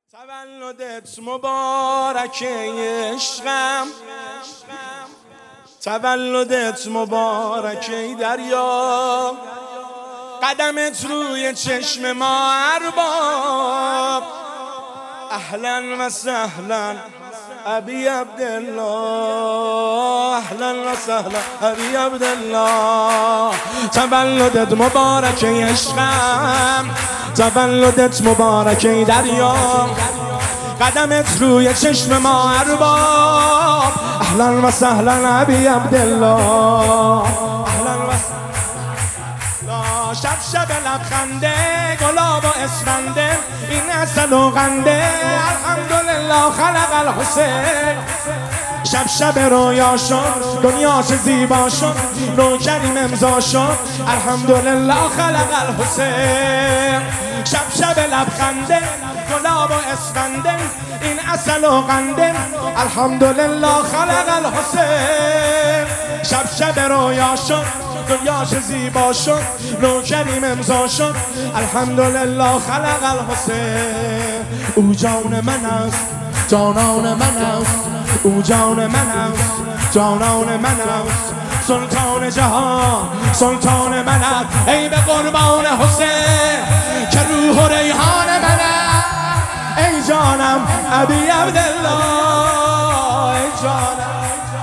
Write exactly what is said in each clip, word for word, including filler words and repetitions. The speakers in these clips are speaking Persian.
تولدت مبارک عشقم، تولدت مبارک ای دریا، قدمت روی چشم ما ارباب. اهلا و سهلا ابی عبدالله، اهلا و سهلا ابی عبدالله. تولدت مبارک ای عشقم، تولدت مبارک ای دریا، قدمت روی چشم ما ارباب. اهلا و سهلا ابی عبدالله، اهلا و سهلا. شب شب لبخنده گلاب و اسفنده، این عسل و قنده الحمدلله خلق الحسین. شب شب رویا شد دنیا چه زیبا شد، نوکریم امضا شد الحمدلله خلق الحسین. شب شب لبخنده گلاب و اسفنده، این عسل و قنده الحمدلله خلق الحسین. شب شب رویا شد دنیا چه زیبا شد، نوکریم امضا شد الحمدلله خلق الحسین. او جان من است جانان من است، او جان من است جانان من است، سلطان جهان سلطان من است. ای به قربان حسین که روح و ریحان من است. ای جانم ابی عبدالله، ای جانم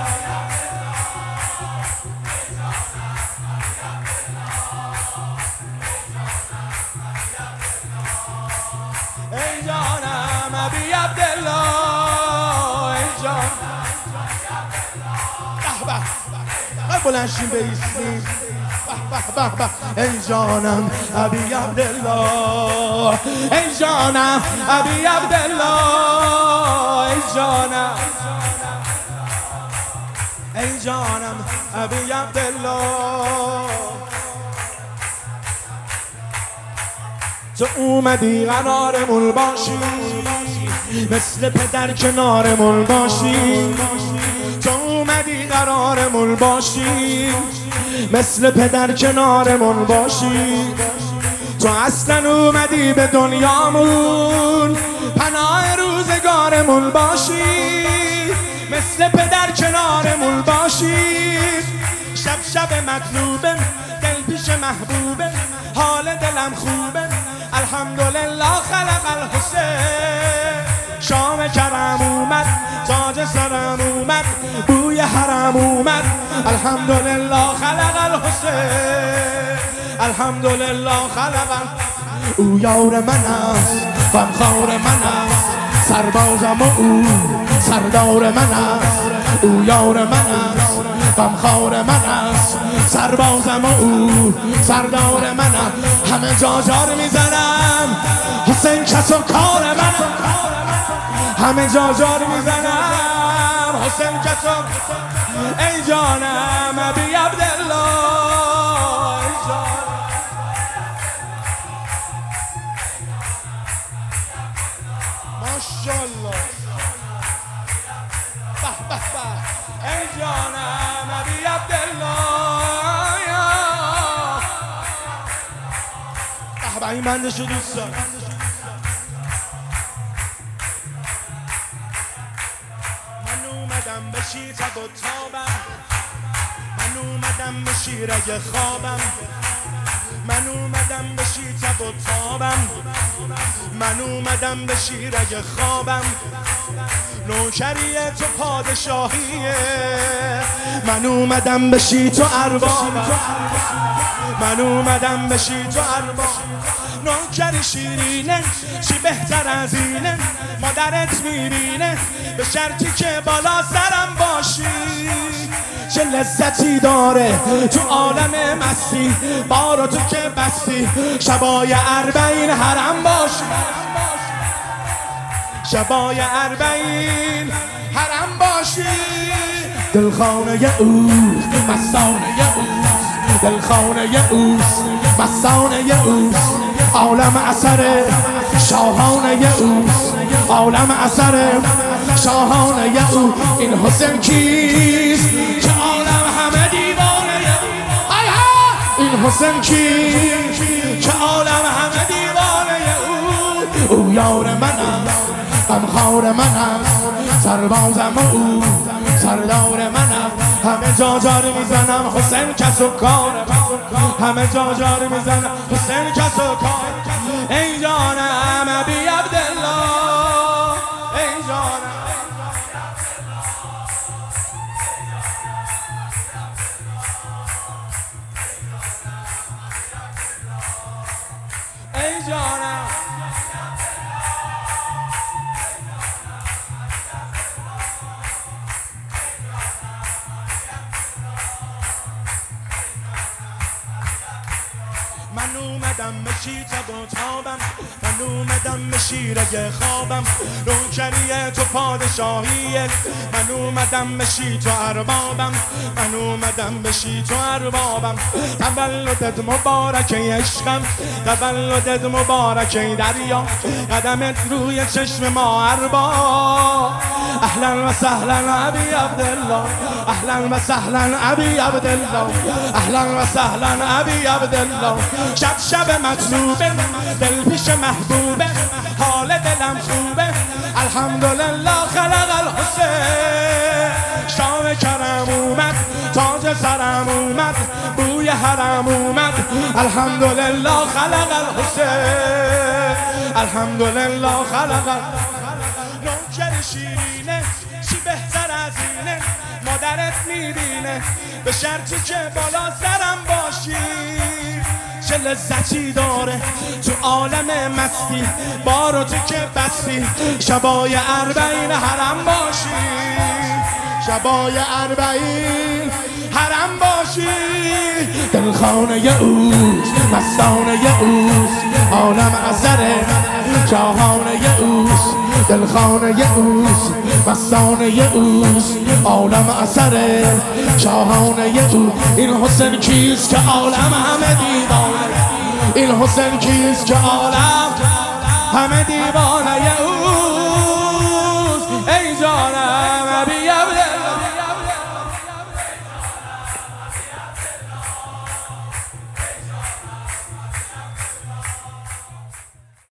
ای جانم ابی عبدالله، ای جان. به به بلند شیم بایستیم. به به به به. ای جانم ابی عبدالله، ای جانم ابی عبدالله، ای جانم ای جانم ابی عبدالله. تو اومدی قرارمون باشی، مثل پدر کنارمون باشی. تو اومدی قرارمون باشی، مثل پدر کنارمون باشی. تو اصلا اومدی به دنیامون پناه روزگارمون باشی، مثل پدر کنارمون باشی. شب شب مطلوبه دل پیش محبوبه، حال دلم خوبه الحمدلله خلق الحسین. شام کرم اومد تاج سرم اومد، بوی حرم اومد الحمدلله خلق الحسین. الحمدلله خلق. او یار من است غمخوار من است، سربازم و او سردار من است. او یار من است غمخوار من است، سربازم و او سردار من است. همه جا جار میزنم حسین کس و کار من، همه جا جار میزنم حسین کس و. ای جانم ابی عبدالله، ای جانم. ماشاءالله. به به به. ای جانم ابی عبدالله. به به. این بندشو دوست دارم. من اومدم به شیطت و تابم، من اومدم به شیرگ خوابم، من اومدم به شیطت و تابم، من اومدم به شیرگ خوابم. نوکری تو پادشاهیه، من اومدم به شیط و اربابم، من اومدم به شیط و اربابم. نوکری شیرینه چی بهتر از اینه، مادرت میبینه به شرطی که بالا سرم باشی. چه لذتی داره تو عالم مستی، بارو تو که بستی شبای اربعین حرم باشی. شبای اربعین حرم باشی. دلخانه اوست مستانه اوست، دلخانه اوست مستانه اوست. عالم اثر شاهانه اوست، عالم اثر شاهانه او. این حسین کیست که عالم همه دیوانه او؟ های ها این حسین کیست که عالم همه دیوانه او؟ او یار من است یار منم، سربازم او سردار منم. همه جا جار میزنم حسین کس و کارم، همه جا جار میزنم حسین کس و کارم. ای جانم ابی عبدالله، ای جانم ای جانم من اومدم به شیطه و تابم، من اومدم به شیره خوابم. نوکری تو پادشاهیه، من اومدم به شیط و اربابم، من اومدم به شیط و اربابم. تولدت مبارک عشقم، تولدت مبارک دریا، قدمت روی چشم ما ارباب. اهلا و سهلا ابی عبدالله، اهلا و سهلا ابی عبدالله، اهلا و سهلا ابی عبدالله. شب شب مطلوبه، دل پیش محبوبه، حال دلم خوبه. الحمدلله خلق الحسین، شام کرم اومد، تاج سرم اومد، بوی حرم اومد. الحمدلله خلق الحسین، الحمدلله خلق الحسین. نوکر شیرینه چی بهتر از اینه، مادرت میبینه به شرطی که بالا سرم باشی. چه لذتی داره تو عالم مستی، بارو تو که بستی شبای اربعین حرم باشی، شبای اربعین حرم باشی. دلخانه اوست، مستانه اوست، عالم اثره شاهانه اوست. دلخانه اوست، مستانه اوست، عالم اثره شاهانه او. این حسین کیست که عالم همه دیوانه، این حسین کیست که عالم همه دیوانه اوست. ای جانم